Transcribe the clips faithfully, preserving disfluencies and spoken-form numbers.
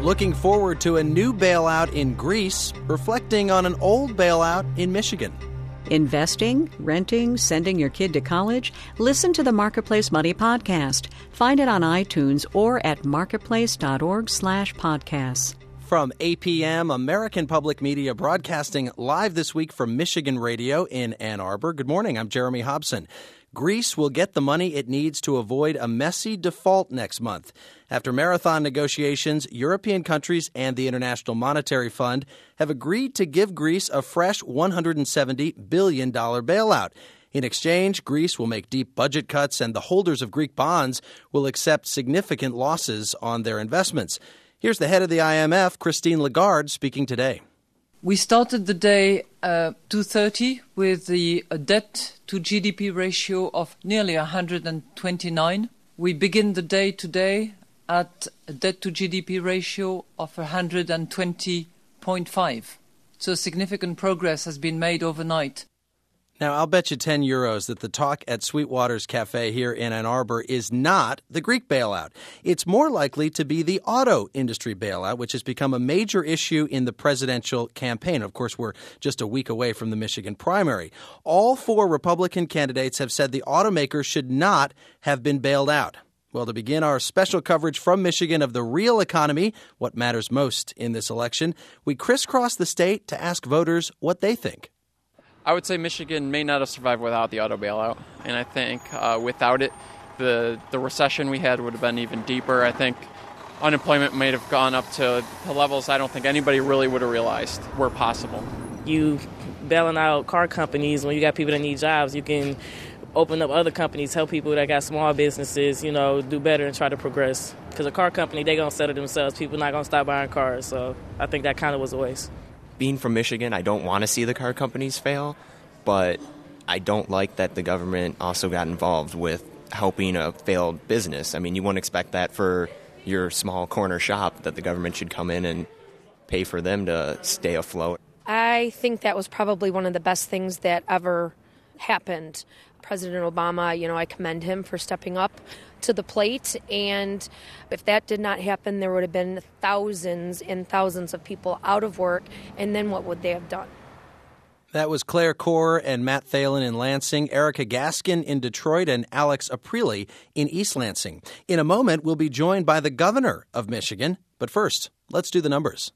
looking forward to a new bailout in Greece, reflecting on an old bailout in Michigan. Investing, renting, sending your kid to college? Listen to the Marketplace Money podcast. Find it on iTunes or at marketplace.org slash podcasts. From A P M, American Public Media, broadcasting live this week from Michigan Radio in Ann Arbor. Good morning, I'm Jeremy Hobson. Greece will get the money it needs to avoid a messy default next month. After marathon negotiations, European countries and the International Monetary Fund have agreed to give Greece a fresh one hundred seventy billion dollars bailout. In exchange, Greece will make deep budget cuts, and the holders of Greek bonds will accept significant losses on their investments. Here's the head of the I M F, Christine Lagarde, speaking today. We started the day uh, two thirty with the uh, debt to G D P ratio of nearly one hundred twenty-nine. We begin the day today at a debt to G D P ratio of one hundred twenty point five. So significant progress has been made overnight. Now, I'll bet you ten euros that the talk at Sweetwater's Cafe here in Ann Arbor is not the Greek bailout. It's more likely to be the auto industry bailout, which has become a major issue in the presidential campaign. Of course, we're just a week away from the Michigan primary. All four Republican candidates have said the automakers should not have been bailed out. Well, to begin our special coverage from Michigan of the real economy, what matters most in this election, we crisscross the state to ask voters what they think. I would say Michigan may not have survived without the auto bailout, and I think uh, without it, the the recession we had would have been even deeper. I think unemployment may have gone up to, to levels I don't think anybody really would have realized were possible. You bailing out car companies when you got people that need jobs. You can open up other companies, help people that got small businesses, you know, do better and try to progress. Because a car company, they going to settle themselves. People not going to stop buying cars, so I think that kind of was a waste. Being from Michigan, I don't want to see the car companies fail, but I don't like that the government also got involved with helping a failed business. I mean, you wouldn't expect that for your small corner shop, that the government should come in and pay for them to stay afloat. I think that was probably one of the best things that ever happened. President Obama, you know, I commend him for stepping up to the plate, and if that did not happen, there would have been thousands and thousands of people out of work, and then what would they have done? That was Claire Corr and Matt Thalen in Lansing, Erica Gaskin in Detroit, and Alex Aprile in East Lansing. In a moment, we'll be joined by the governor of Michigan. But first, let's do the numbers.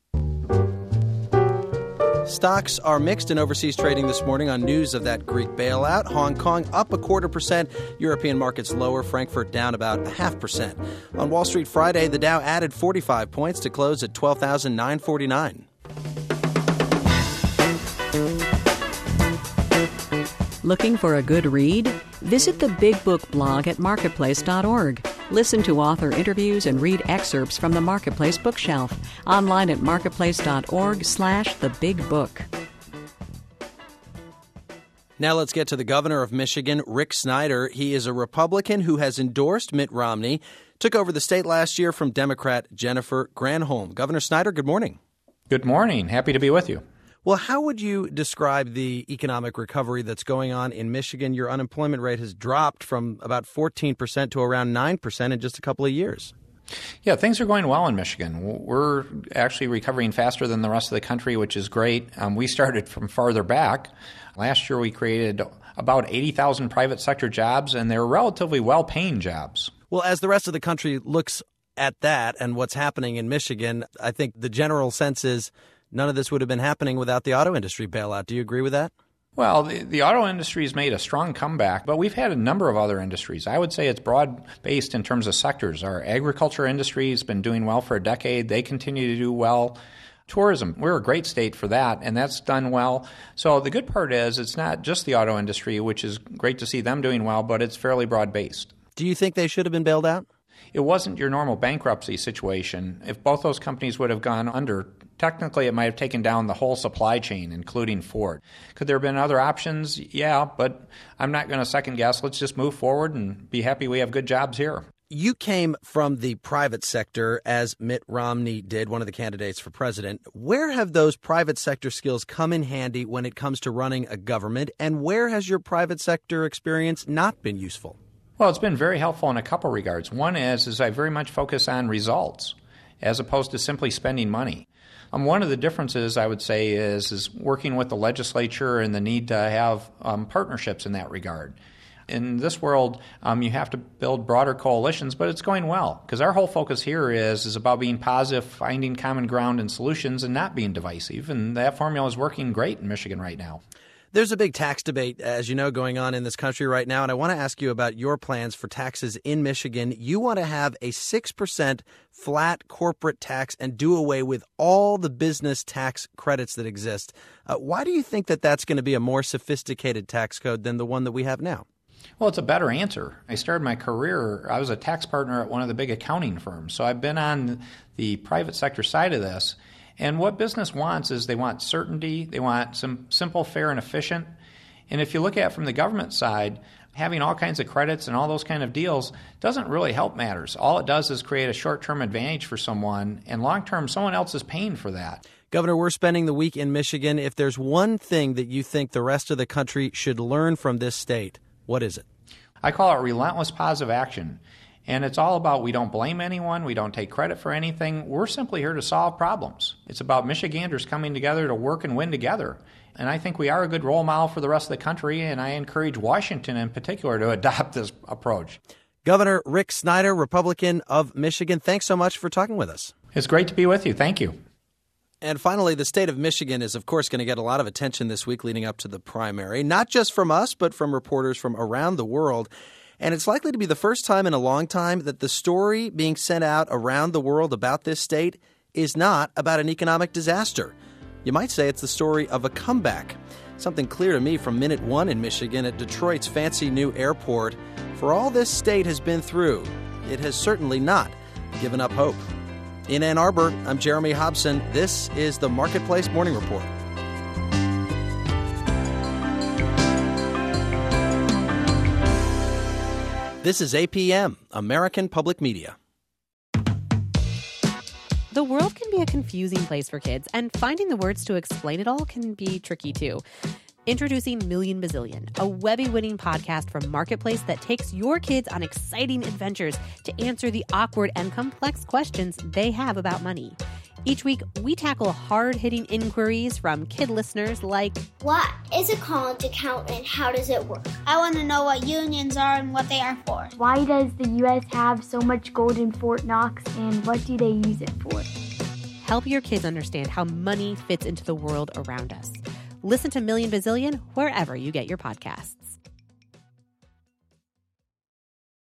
Stocks are mixed in overseas trading this morning on news of that Greek bailout. Hong Kong up a quarter percent. European markets lower. Frankfurt down about a half percent. On Wall Street Friday, the Dow added forty-five points to close at twelve thousand nine hundred forty-nine. Looking for a good read? Visit the Big Book blog at marketplace dot org. Listen to author interviews and read excerpts from the Marketplace bookshelf. Online at marketplace.org slash the big book. Now let's get to the governor of Michigan, Rick Snyder. He is a Republican who has endorsed Mitt Romney, took over the state last year from Democrat Jennifer Granholm. Governor Snyder, good morning. Good morning. Happy to be with you. Well, how would you describe the economic recovery that's going on in Michigan? Your unemployment rate has dropped from about fourteen percent to around nine percent in just a couple of years. Yeah, things are going well in Michigan. We're actually recovering faster than the rest of the country, which is great. Um, we started from farther back. Last year, we created about eighty thousand private sector jobs, and they're relatively well-paying jobs. Well, as the rest of the country looks at that and what's happening in Michigan, I think the general sense is none of this would have been happening without the auto industry bailout. Do you agree with that? Well, the, the auto industry has made a strong comeback, but we've had a number of other industries. I would say it's broad-based in terms of sectors. Our agriculture industry has been doing well for a decade. They continue to do well. Tourism, we're a great state for that, and that's done well. So the good part is it's not just the auto industry, which is great to see them doing well, but it's fairly broad-based. Do you think they should have been bailed out? It wasn't your normal bankruptcy situation. If both those companies would have gone under, technically it might have taken down the whole supply chain, including Ford. Could there have been other options? Yeah, but I'm not going to second guess. Let's just move forward and be happy we have good jobs here. You came from the private sector, as Mitt Romney did, one of the candidates for president. Where have those private sector skills come in handy when it comes to running a government, and where has your private sector experience not been useful? Well, it's been very helpful in a couple regards. One is, is I very much focus on results. as opposed to simply spending money. Um, one of the differences, I would say, is, is working with the legislature and the need to have um, partnerships in that regard. In this world, um, you have to build broader coalitions, but it's going well because our whole focus here is, is about being positive, finding common ground and solutions, and not being divisive. And that formula is working great in Michigan right now. There's a big tax debate, as you know, going on in this country right now, and I want to ask you about your plans for taxes in Michigan. You want to have a six percent flat corporate tax and do away with all the business tax credits that exist. Uh, why do you think that that's going to be a more sophisticated tax code than the one that we have now? Well, it's a better answer. I started my career, I was a tax partner at one of the big accounting firms, so I've been on the private sector side of this. And what business wants is they want certainty, they want some simple, fair, and efficient. And if you look at it from the government side, having all kinds of credits and all those kind of deals doesn't really help matters. All it does is create a short-term advantage for someone, and long-term, someone else is paying for that. Governor, we're spending the week in Michigan. If there's one thing that you think the rest of the country should learn from this state, what is it? I call it relentless positive action. And it's all about we don't blame anyone, we don't take credit for anything. We're simply here to solve problems. It's about Michiganders coming together to work and win together. And I think we are a good role model for the rest of the country, and I encourage Washington in particular to adopt this approach. Governor Rick Snyder, Republican of Michigan, thanks so much for talking with us. It's great to be with you. Thank you. And finally, the state of Michigan is, of course, going to get a lot of attention this week leading up to the primary, not just from us, but from reporters from around the world. And it's likely to be the first time in a long time that the story being sent out around the world about this state is not about an economic disaster. You might say it's the story of a comeback. Something clear to me from minute one in Michigan at Detroit's fancy new airport. For all this state has been through, it has certainly not given up hope. In Ann Arbor, I'm Jeremy Hobson. This is the Marketplace Morning Report. This is A P M, American Public Media. The world can be a confusing place for kids, and finding the words to explain it all can be tricky too. Introducing Million Bazillion, a Webby-winning podcast from Marketplace that takes your kids on exciting adventures to answer the awkward and complex questions they have about money. Each week, we tackle hard-hitting inquiries from kid listeners like, what is a college account and how does it work? I want to know what unions are and what they are for. Why does the U S have so much gold in Fort Knox and what do they use it for? Help your kids understand how money fits into the world around us. Listen to Million Bazillion wherever you get your podcasts.